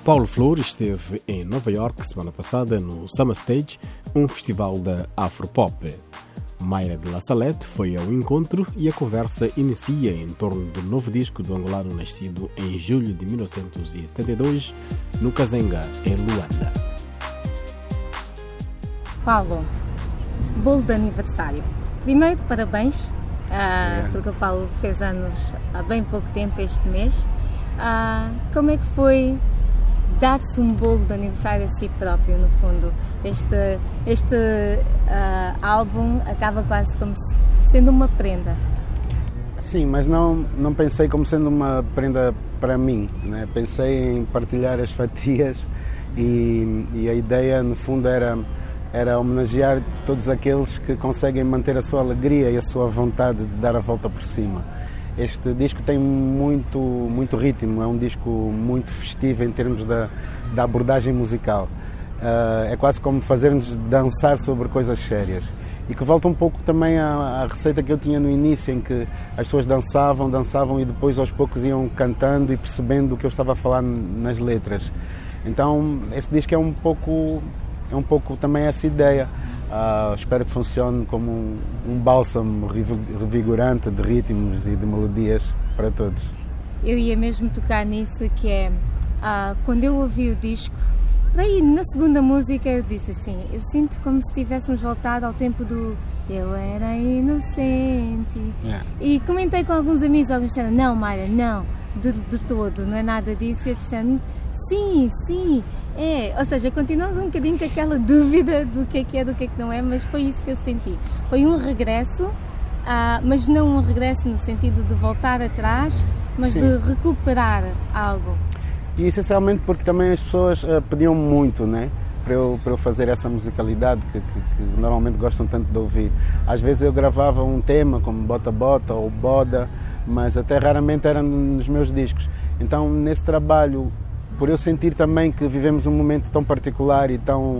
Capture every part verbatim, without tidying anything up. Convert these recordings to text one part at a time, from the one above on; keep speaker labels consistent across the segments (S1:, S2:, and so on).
S1: Paulo Flores esteve em Nova York semana passada no Summer Stage, um festival da Afropop. Mayra de La Salette foi ao encontro e a conversa inicia em torno do novo disco do angolano nascido em julho de mil novecentos e setenta e dois, no Kazenga, em Luanda.
S2: Paulo, bolo de aniversário. Primeiro, parabéns, uh, porque o Paulo fez anos há bem pouco tempo, este mês. Uh, como é que foi dar-se um bolo de aniversário a si próprio, no fundo? Este, este uh, álbum acaba quase como se, sendo uma prenda.
S3: Sim, mas não, não pensei como sendo uma prenda para mim, né? Pensei em partilhar as fatias e, e a ideia, no fundo, era, era homenagear todos aqueles que conseguem manter a sua alegria e a sua vontade de dar a volta por cima. Este disco tem muito, muito ritmo, é um disco muito festivo em termos da, da abordagem musical. Uh, é quase como fazer-nos dançar sobre coisas sérias. E que volta um pouco também à, à receita que eu tinha no início, em que as pessoas dançavam, dançavam e depois aos poucos iam cantando e percebendo o que eu estava a falar nas letras. Então esse disco é um pouco, é um pouco também essa ideia. Uh, espero que funcione como um, um bálsamo revigorante de ritmos e de melodias para todos.
S2: Eu ia mesmo tocar nisso, que é, uh, quando eu ouvi o disco, aí na segunda música eu disse assim, eu sinto como se tivéssemos voltado ao tempo do eu era inocente. Yeah. E comentei com alguns amigos, alguns disseram, não Mayra, não, de, de todo, não é nada disso. E eu disseram, sim, sim, é. Ou seja, continuamos um bocadinho com aquela dúvida do que é que é, do que é que não é, mas foi isso que eu senti. Foi um regresso, uh, mas não um regresso no sentido de voltar atrás, mas sim, de recuperar algo.
S3: E essencialmente porque também as pessoas uh, pediam muito, né? Para eu, para eu fazer essa musicalidade que, que, que normalmente gostam tanto de ouvir. Às vezes eu gravava um tema como Bota Bota ou Boda, mas até raramente era nos meus discos. Então nesse trabalho, por eu sentir também que vivemos um momento tão particular e tão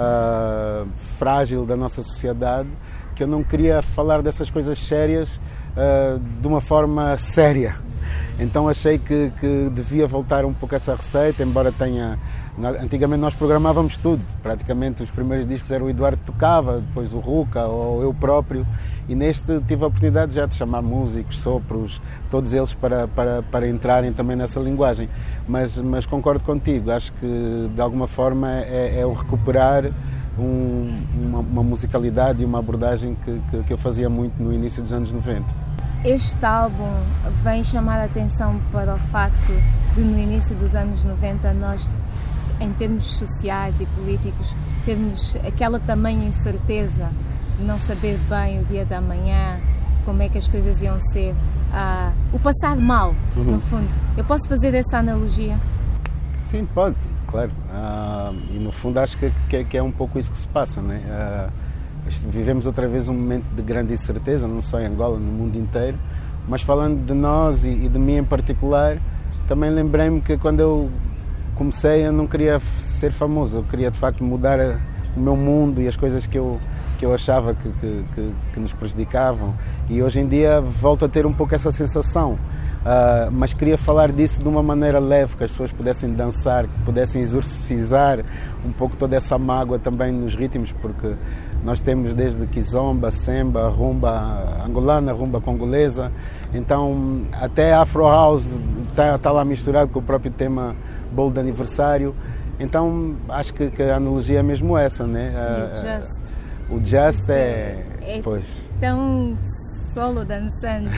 S3: uh, frágil da nossa sociedade, que eu não queria falar dessas coisas sérias uh, de uma forma séria. Então achei que, que devia voltar um pouco a essa receita, embora tenha... Antigamente nós programávamos tudo, praticamente os primeiros discos era o Eduardo que tocava, depois o Ruca ou eu próprio, e neste tive a oportunidade já de chamar músicos, sopros, todos eles para, para, para entrarem também nessa linguagem. Mas, mas concordo contigo, acho que de alguma forma é, é o recuperar um, uma, uma musicalidade e uma abordagem que, que, que eu fazia muito no início dos anos noventa.
S2: Este álbum vem chamar a atenção para o facto de no início dos anos noventa nós, em termos sociais e políticos, termos aquela tamanha incerteza de não saber bem o dia da manhã, como é que as coisas iam ser, uh, o passar mal, uhum. No fundo. Eu posso fazer essa analogia?
S3: Sim, pode, claro. Uh, e no fundo acho que, que, que é um pouco isso que se passa, né? Uh, Vivemos outra vez um momento de grande incerteza, não só em Angola, no mundo inteiro, mas falando de nós e, e de mim em particular, também lembrei-me que quando eu comecei eu não queria ser famoso, eu queria de facto mudar a, o meu mundo e as coisas que eu, que eu achava que, que, que, que nos prejudicavam, e hoje em dia volto a ter um pouco essa sensação. Uh, mas queria falar disso de uma maneira leve, que as pessoas pudessem dançar, que pudessem exorcizar um pouco toda essa mágoa também nos ritmos, porque nós temos desde kizomba, semba, rumba angolana, rumba congolesa, então até Afro House está tá lá misturado com o próprio tema bolo de aniversário, então acho que, que a analogia é mesmo essa, né?
S2: Uh, o Just,
S3: o just, just é,
S2: é
S3: pois.
S2: tão solo dançante.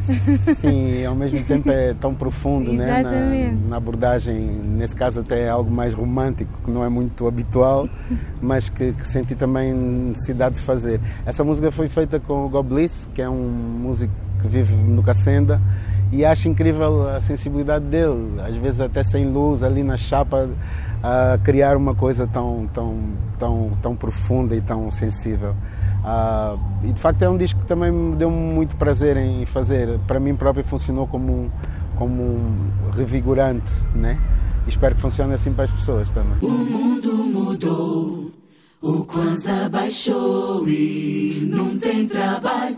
S3: Sim, e ao mesmo tempo é tão profundo, né?
S2: Na,
S3: na abordagem, nesse caso até é algo mais romântico, que não é muito habitual, mas que, que senti também necessidade de fazer. Essa música foi feita com o Gobliss, que é um músico que vive no Cacenda, e acho incrível a sensibilidade dele, às vezes até sem luz, ali na chapa, a criar uma coisa tão, tão, tão, tão profunda e tão sensível. Uh, e de facto é um disco que também me deu muito prazer em fazer. Para mim próprio funcionou como um, como um revigorante, né? E espero que funcione assim para as pessoas também.
S4: O mundo mudou, o Kwanzaa baixou e não tem trabalho.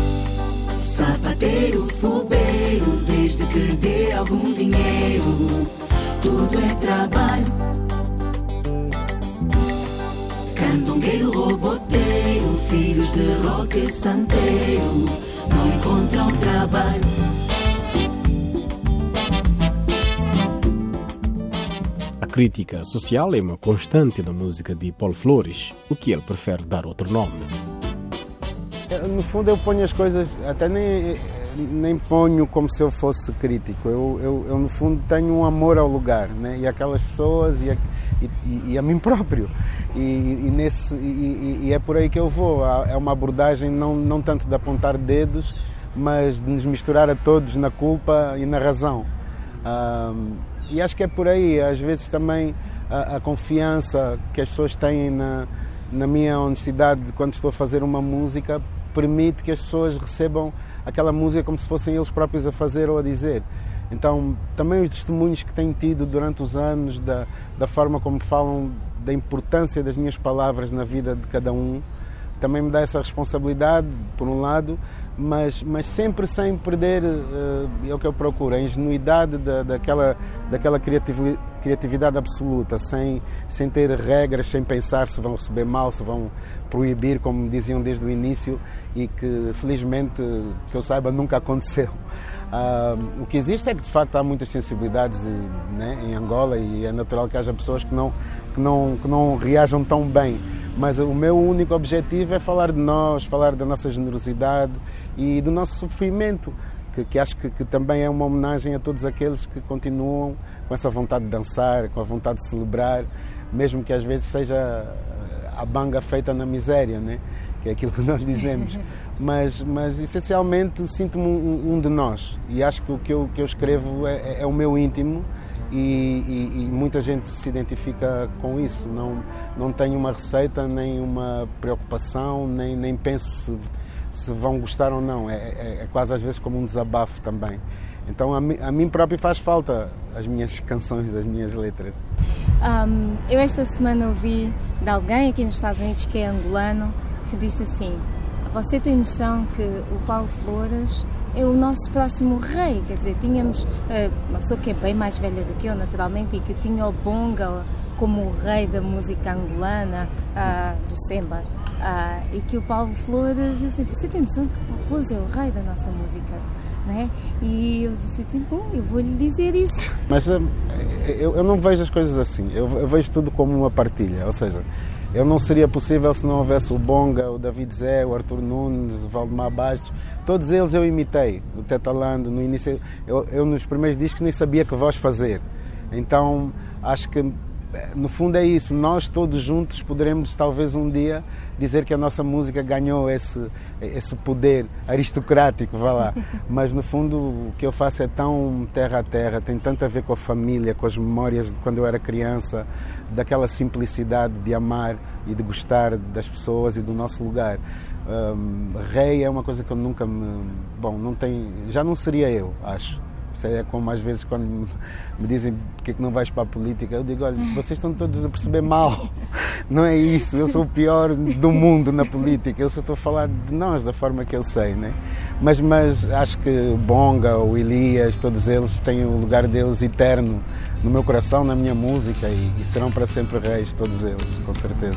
S4: Sapateiro, fogueiro, desde que dê algum dinheiro, tudo é trabalho. Candongueiro, roboteiro, filhos de rock e santeiro não encontram trabalho.
S1: A crítica social é uma constante na música de Paulo Flores, o que ele prefere dar outro nome.
S3: No fundo eu ponho as coisas, até nem, nem ponho como se eu fosse crítico. Eu, eu, eu no fundo tenho um amor ao lugar, né? E aquelas pessoas e a, e, e a mim próprio. E, e, nesse, e, e é por aí que eu vou. É uma abordagem não, não tanto de apontar dedos, mas de nos misturar a todos na culpa e na razão. Um, e acho que é por aí. Às vezes também a, a confiança que as pessoas têm na, na minha honestidade quando estou a fazer uma música permite que as pessoas recebam aquela música como se fossem eles próprios a fazer ou a dizer. Então também os testemunhos que tenho tido durante os anos da, da forma como falam da importância das minhas palavras na vida de cada um também me dá essa responsabilidade, por um lado, mas, mas sempre sem perder, uh, é o que eu procuro, a ingenuidade da, daquela, daquela criatividade, criatividade absoluta, sem, sem ter regras, sem pensar se vão receber mal, se vão proibir, como diziam desde o início, e que felizmente, que eu saiba, nunca aconteceu. Uh, o que existe é que de facto há muitas sensibilidades, né, em Angola, e é natural que haja pessoas que não, que não, que não reajam tão bem. Mas o meu único objetivo é falar de nós, falar da nossa generosidade e do nosso sofrimento, que, que acho que, que também é uma homenagem a todos aqueles que continuam com essa vontade de dançar, com a vontade de celebrar, mesmo que às vezes seja a banga feita na miséria, né? Que é aquilo que nós dizemos. Mas, mas essencialmente sinto-me um, um de nós, e acho que o que eu, que eu escrevo é, é o meu íntimo. E, e, e muita gente se identifica com isso. Não, não tenho uma receita, nem uma preocupação, nem, nem penso se, se vão gostar ou não. É, é, é quase às vezes como um desabafo também. Então a, mi, a mim próprio faz falta as minhas canções, as minhas letras.
S2: Um, eu esta semana ouvi de alguém aqui nos Estados Unidos que é angolano, que disse assim: você tem noção que o Paulo Flores é o nosso próximo rei? Quer dizer, tínhamos uh, uma pessoa que é bem mais velha do que eu, naturalmente, e que tinha o bonga como o rei da música angolana, uh, do Semba, uh, e que o Paulo Flores, assim, você tem noção que o Paulo Flores é o rei da nossa música, não é? E eu disse, bom, eu vou-lhe dizer isso.
S3: Mas eu, eu não vejo as coisas assim, eu, eu vejo tudo como uma partilha, ou seja, eu não seria possível se não houvesse o Bonga, o David Zé, o Arthur Nunes, o Valdemar Bastos. Todos eles eu imitei. O Tetalando, no início, eu, eu nos primeiros discos nem sabia que voz fazer. Então, acho que, no fundo é isso. Nós todos juntos poderemos, talvez um dia, dizer que a nossa música ganhou esse, esse poder aristocrático, vá lá. Mas, no fundo, o que eu faço é tão terra a terra, tem tanto a ver com a família, com as memórias de quando eu era criança, daquela simplicidade de amar e de gostar das pessoas e do nosso lugar. Um, rei é uma coisa que eu nunca me... Bom, não tem, já não seria eu, acho. É como às vezes quando me dizem porque é que não vais para a política, eu digo, olha, vocês estão todos a perceber mal. Não é isso, eu sou o pior do mundo na política, eu só estou a falar de nós, da forma que eu sei, né? Mas, mas acho que o Bonga, o Elias, todos eles têm o lugar deles eterno no meu coração, na minha música, e, e serão para sempre reis, todos eles, com certeza.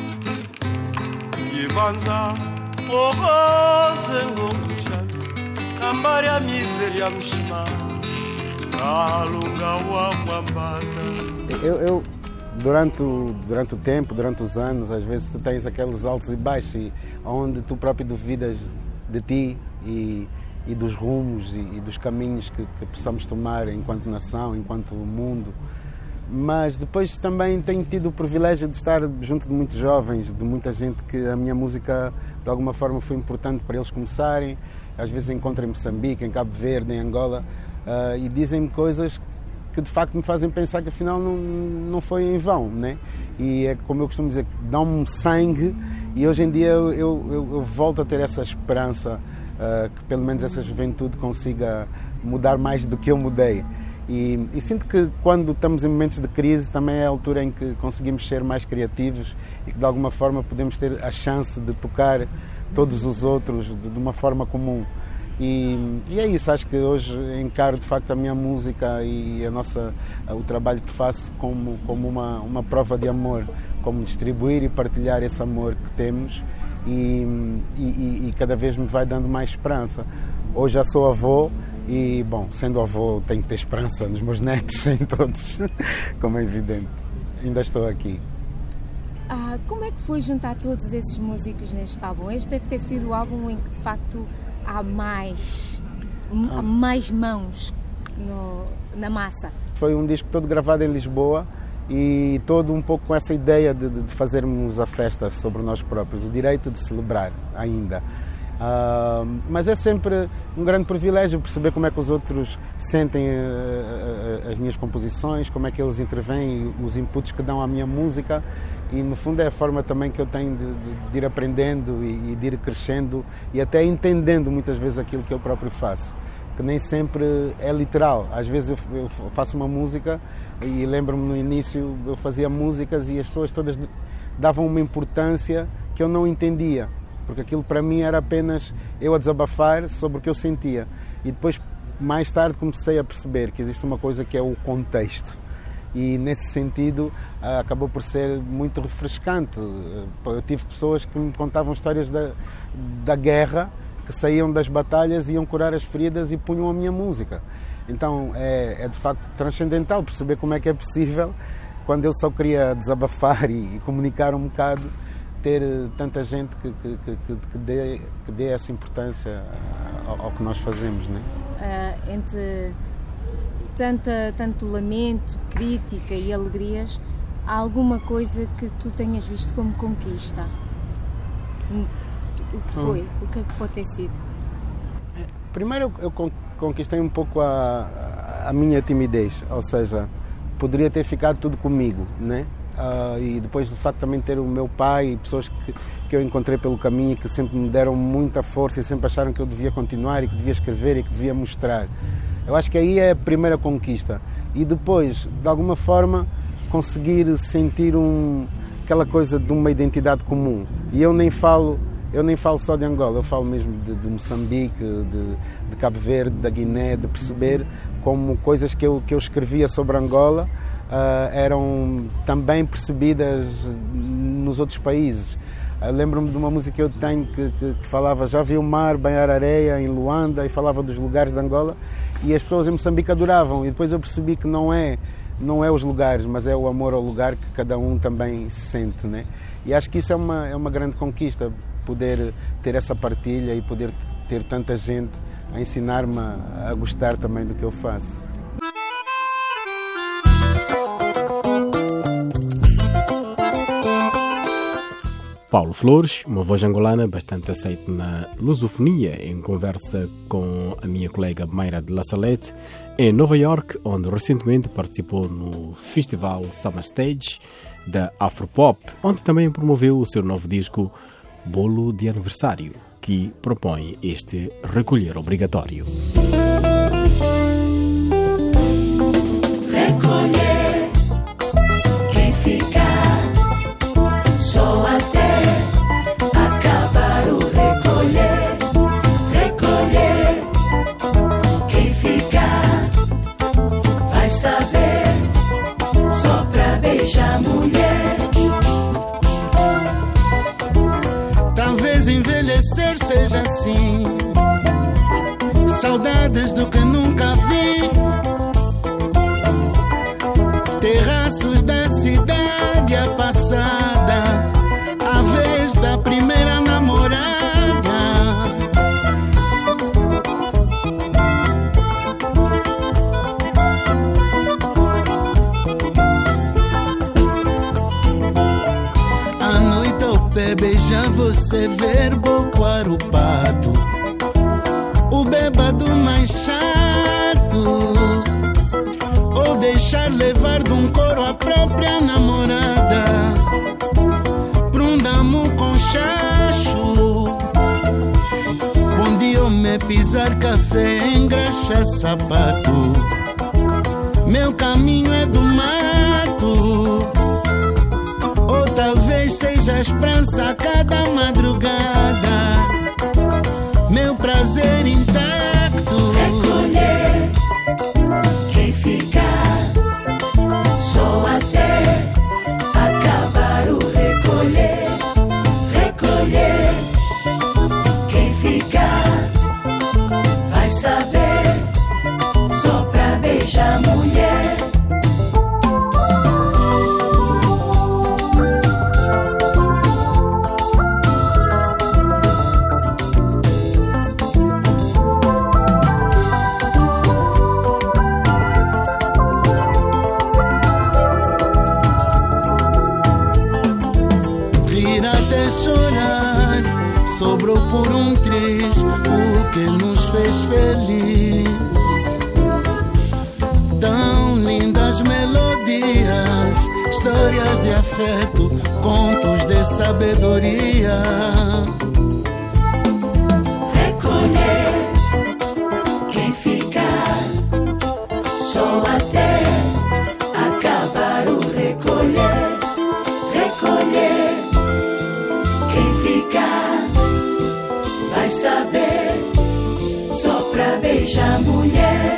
S3: Eu, eu durante, o, durante o tempo, durante os anos, às vezes tu tens aqueles altos e baixos, e, onde tu próprio duvidas de ti e, e dos rumos e, e dos caminhos que, que possamos tomar enquanto nação, enquanto mundo. Mas depois também tenho tido o privilégio de estar junto de muitos jovens, de muita gente que a minha música de alguma forma foi importante para eles começarem. Às vezes encontro em Moçambique, em Cabo Verde, em Angola, uh, e dizem-me coisas que de facto me fazem pensar que afinal não, não foi em vão, né? E é como eu costumo dizer, dão-me sangue, e hoje em dia eu, eu, eu volto a ter essa esperança, uh, que pelo menos essa juventude consiga mudar mais do que eu mudei. E, e sinto que quando estamos em momentos de crise também é a altura em que conseguimos ser mais criativos e que de alguma forma podemos ter a chance de tocar todos os outros de, de uma forma comum. E, e é isso, acho que hoje encaro de facto a minha música e a nossa, o trabalho que faço como, como uma, uma prova de amor, como distribuir e partilhar esse amor que temos e, e, e cada vez me vai dando mais esperança. Hoje já sou avô e, bom, sendo avô tenho que ter esperança nos meus netos, em todos, como é evidente. Ainda estou aqui.
S2: Ah, como é que foi juntar todos esses músicos neste álbum? Este deve ter sido o álbum em que de facto há mais, há mais mãos no, na massa.
S3: Foi um disco todo gravado em Lisboa e todo um pouco com essa ideia de, de fazermos a festa sobre nós próprios, o direito de celebrar ainda. Uh, mas é sempre um grande privilégio perceber como é que os outros sentem uh, uh, as minhas composições, como é que eles intervêm, os inputs que dão à minha música e no fundo é a forma também que eu tenho de, de, de ir aprendendo e, e de ir crescendo e até entendendo muitas vezes aquilo que eu próprio faço, que nem sempre é literal. Às vezes eu, eu faço uma música e lembro-me no início eu fazia músicas e as pessoas todas davam uma importância que eu não entendia, porque aquilo para mim era apenas eu a desabafar sobre o que eu sentia. E depois, mais tarde, comecei a perceber que existe uma coisa que é o contexto. E nesse sentido acabou por ser muito refrescante. Eu tive pessoas que me contavam histórias da, da guerra, que saíam das batalhas, iam curar as feridas e punham a minha música. Então é, é de facto transcendental perceber como é que é possível, quando eu só queria desabafar e, e comunicar um bocado, ter tanta gente que, que, que, que, dê, que dê essa importância ao, ao que nós fazemos, né?
S2: Uh, entre tanta, tanto lamento, crítica e alegrias, há alguma coisa que tu tenhas visto como conquista? O que foi? Hum. O que é que pode ter sido?
S3: Primeiro eu conquistei um pouco a, a minha timidez, ou seja, poderia ter ficado tudo comigo, né? Uh, e depois de facto também ter o meu pai e pessoas que, que eu encontrei pelo caminho e que sempre me deram muita força e sempre acharam que eu devia continuar e que devia escrever e que devia mostrar. Eu acho que aí é a primeira conquista. E depois, de alguma forma, conseguir sentir um, aquela coisa de uma identidade comum. E eu nem falo, eu nem falo só de Angola, eu falo mesmo de, de Moçambique, de, de Cabo Verde, da Guiné, de perceber como coisas que eu, que eu escrevia sobre Angola Uh, eram também percebidas nos outros países. Uh, lembro-me de uma música que eu tenho que, que, que falava, já vi o mar banhar areia em Luanda, e falava dos lugares de Angola e as pessoas em Moçambique adoravam, e depois eu percebi que não é, não é os lugares, mas é o amor ao lugar que cada um também sente, né? E acho que isso é uma, é uma grande conquista, poder ter essa partilha e poder ter tanta gente a ensinar-me a, a gostar também do que eu faço.
S1: Paulo Flores, uma voz angolana bastante aceita na lusofonia, em conversa com a minha colega Mayra de La Salette, em Nova York, onde recentemente participou no festival Summer Stage da Afropop, onde também promoveu o seu novo disco Bolo de Aniversário, que propõe este recolher obrigatório.
S4: Recolher, quem fica só até a mulher.
S5: Talvez envelhecer seja assim, saudades do que nunca vi, terraços da cidade a passada, a vez da primeira namorada. Beijar você, ver bocoar o pato, o bêbado mais chato, ou deixar levar de um coro a própria namorada, pra um damo com chacho, onde eu me pisar café, engraxar sapato, meu caminho é do mato. Talvez seja a esperança a cada madrugada, meu prazer inteiro. sobrou por um triz o que nos fez feliz. Tão lindas melodias, histórias de afeto, contos de sabedoria.
S4: Recolher quem ficar, só até acabar o recolher. Recolher quem ficar, vai saber, só pra beijar mulher.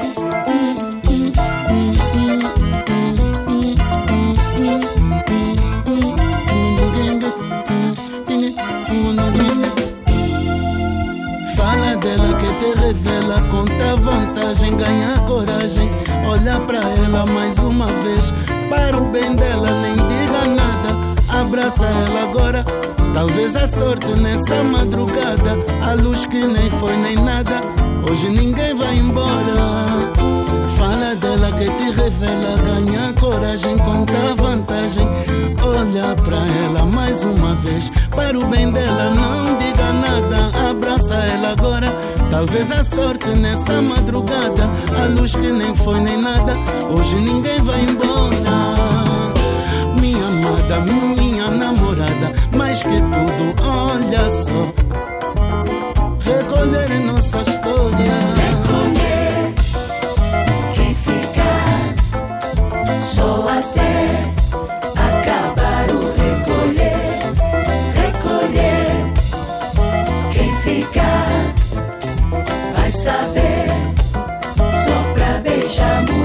S5: Revela, conta vantagem, ganha coragem. Olha pra ela mais uma vez, para o bem dela, nem diga nada. Abraça ela agora, talvez a sorte nessa madrugada. A luz que nem foi nem nada, hoje ninguém vai embora. Fala dela que te revela, ganha coragem, conta vantagem. Olha pra ela mais uma vez, para o bem dela, não diga nada. Abraça ela agora, talvez a sorte nessa madrugada. A luz que nem foi nem nada, hoje ninguém vai embora. Minha amada, minha namorada, mais que tudo, olha só, recolher em nossa história.
S4: Recolher quem ficar, só até acabar o recolher. Recolher quem ficar, vai saber, só pra beijar mulher.